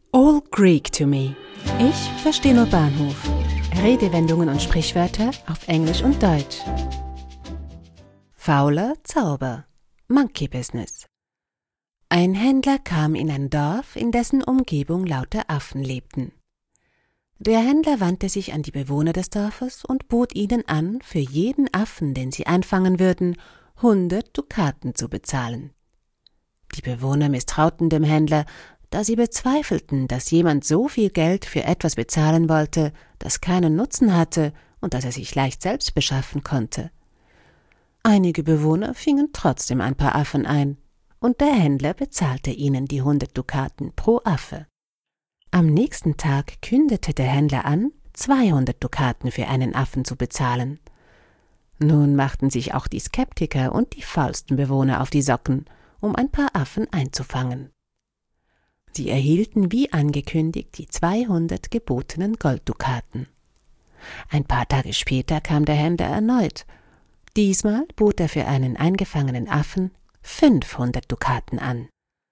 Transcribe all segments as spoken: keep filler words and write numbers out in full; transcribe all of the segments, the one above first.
All Greek to me. Ich verstehe nur Bahnhof. Redewendungen und Sprichwörter auf Englisch und Deutsch. Fauler Zauber. Monkey Business. Ein Händler kam in ein Dorf, in dessen Umgebung lauter Affen lebten. Der Händler wandte sich an die Bewohner des Dorfes und bot ihnen an, für jeden Affen, den sie einfangen würden, hundert Dukaten zu bezahlen. Die Bewohner misstrauten dem Händler, da sie bezweifelten, dass jemand so viel Geld für etwas bezahlen wollte, das keinen Nutzen hatte und das er sich leicht selbst beschaffen konnte. Einige Bewohner fingen trotzdem ein paar Affen ein, und der Händler bezahlte ihnen die hundert Dukaten pro Affe. Am nächsten Tag kündete der Händler an, zweihundert Dukaten für einen Affen zu bezahlen. Nun machten sich auch die Skeptiker und die faulsten Bewohner auf die Socken, um ein paar Affen einzufangen. Sie erhielten wie angekündigt die zweihundert gebotenen Golddukaten. Ein paar Tage später kam der Händler erneut. Diesmal bot er für einen eingefangenen Affen fünfhundert Dukaten an.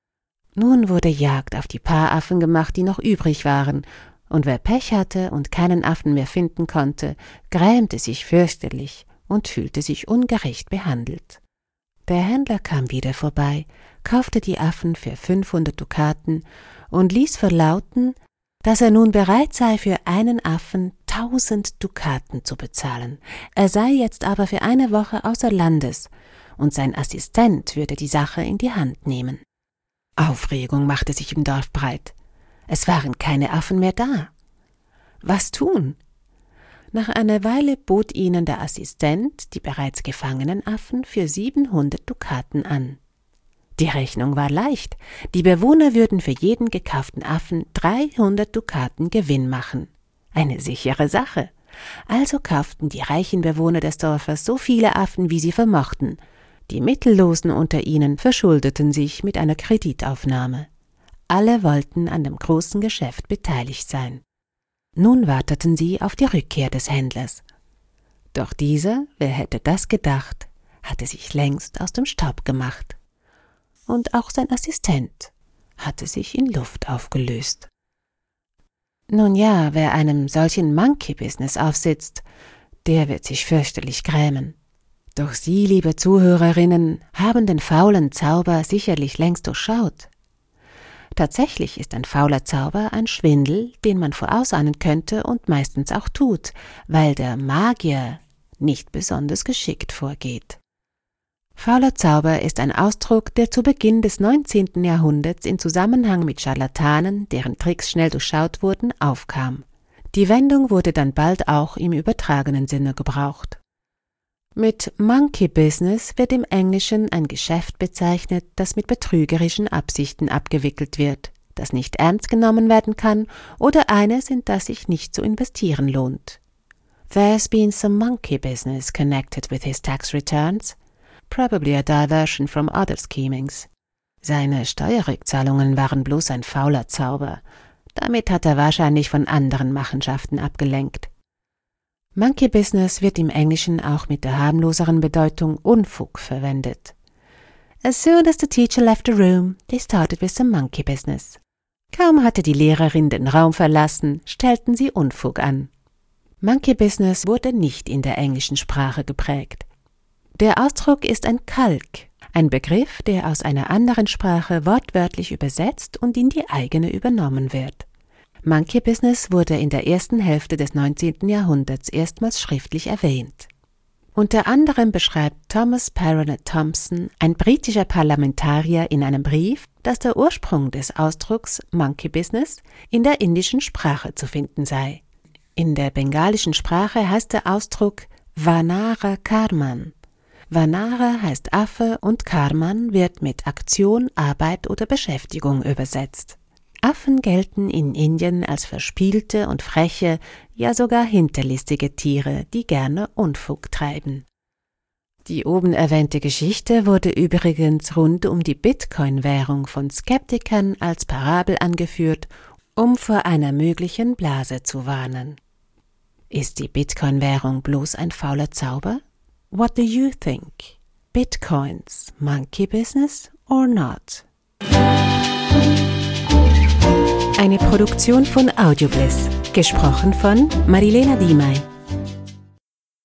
Nun wurde Jagd auf die paar Affen gemacht, die noch übrig waren, und wer Pech hatte und keinen Affen mehr finden konnte, grämte sich fürchterlich und fühlte sich ungerecht behandelt. Der Händler kam wieder vorbei, kaufte die Affen für fünfhundert Dukaten und ließ verlauten, dass er nun bereit sei, für einen Affen tausend Dukaten zu bezahlen. Er sei jetzt aber für eine Woche außer Landes und sein Assistent würde die Sache in die Hand nehmen. Aufregung machte sich im Dorf breit. Es waren keine Affen mehr da. Was tun? Nach einer Weile bot ihnen der Assistent die bereits gefangenen Affen für siebenhundert Dukaten an. Die Rechnung war leicht. Die Bewohner würden für jeden gekauften Affen dreihundert Dukaten Gewinn machen. Eine sichere Sache. Also kauften die reichen Bewohner des Dorfes so viele Affen, wie sie vermochten. Die Mittellosen unter ihnen verschuldeten sich mit einer Kreditaufnahme. Alle wollten an dem großen Geschäft beteiligt sein. Nun warteten sie auf die Rückkehr des Händlers. Doch dieser, wer hätte das gedacht, hatte sich längst aus dem Staub gemacht. Und auch sein Assistent hatte sich in Luft aufgelöst. Nun ja, wer einem solchen Monkey-Business aufsitzt, der wird sich fürchterlich grämen. Doch Sie, liebe Zuhörerinnen, haben den faulen Zauber sicherlich längst durchschaut. Tatsächlich ist ein fauler Zauber ein Schwindel, den man vorausahnen könnte und meistens auch tut, weil der Magier nicht besonders geschickt vorgeht. Fauler Zauber ist ein Ausdruck, der zu Beginn des neunzehnten Jahrhunderts in Zusammenhang mit Scharlatanen, deren Tricks schnell durchschaut wurden, aufkam. Die Wendung wurde dann bald auch im übertragenen Sinne gebraucht. Mit Monkey Business wird im Englischen ein Geschäft bezeichnet, das mit betrügerischen Absichten abgewickelt wird, das nicht ernst genommen werden kann oder eines, in das sich nicht zu investieren lohnt. There's been some monkey business connected with his tax returns, probably a diversion from other schemings. Seine Steuerrückzahlungen waren bloß ein fauler Zauber. Damit hat er wahrscheinlich von anderen Machenschaften abgelenkt. Monkey Business wird im Englischen auch mit der harmloseren Bedeutung Unfug verwendet. As soon as the teacher left the room, they started with some monkey business. Kaum hatte die Lehrerin den Raum verlassen, stellten sie Unfug an. Monkey Business wurde nicht in der englischen Sprache geprägt. Der Ausdruck ist ein Kalk, ein Begriff, der aus einer anderen Sprache wortwörtlich übersetzt und in die eigene übernommen wird. Monkey Business wurde in der ersten Hälfte des neunzehnten Jahrhunderts erstmals schriftlich erwähnt. Unter anderem beschreibt Thomas Paranet Thompson, ein britischer Parlamentarier, in einem Brief, dass der Ursprung des Ausdrucks Monkey Business in der indischen Sprache zu finden sei. In der bengalischen Sprache heißt der Ausdruck Vanara Karman. Vanara heißt Affe und Karman wird mit Aktion, Arbeit oder Beschäftigung übersetzt. Affen gelten in Indien als verspielte und freche, ja sogar hinterlistige Tiere, die gerne Unfug treiben. Die oben erwähnte Geschichte wurde übrigens rund um die Bitcoin-Währung von Skeptikern als Parabel angeführt, um vor einer möglichen Blase zu warnen. Ist die Bitcoin-Währung bloß ein fauler Zauber? What do you think? Bitcoins, monkey business or not? Eine Produktion von Audiobliss. Gesprochen von Marilena Diemey.